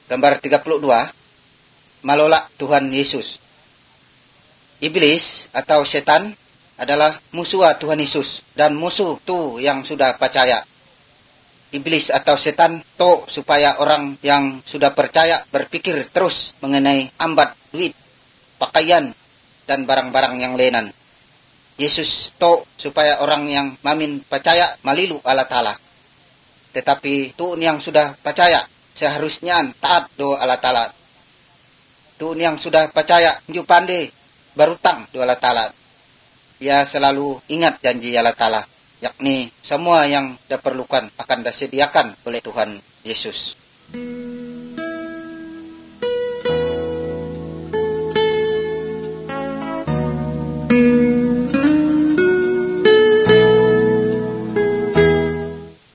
Gambar 32, menolak Tuhan Yesus. Iblis atau setan adalah musuh Tuhan Yesus dan musuh tu yang sudah percaya. Iblis atau setan to supaya orang yang sudah percaya berpikir terus mengenai ambat duit, pakaian, dan barang-barang yang lainan. Yesus to supaya orang yang mamin percaya malilu Allah Ta'ala. Tetapi tu yang sudah percaya seharusnya taat do Allah Ta'ala. Tu yang sudah percaya ju pandai berutang do Allah Ta'ala. Ia selalu ingat janji Allah Ta'ala, yakni semua yang diperlukan akan disediakan oleh Tuhan Yesus.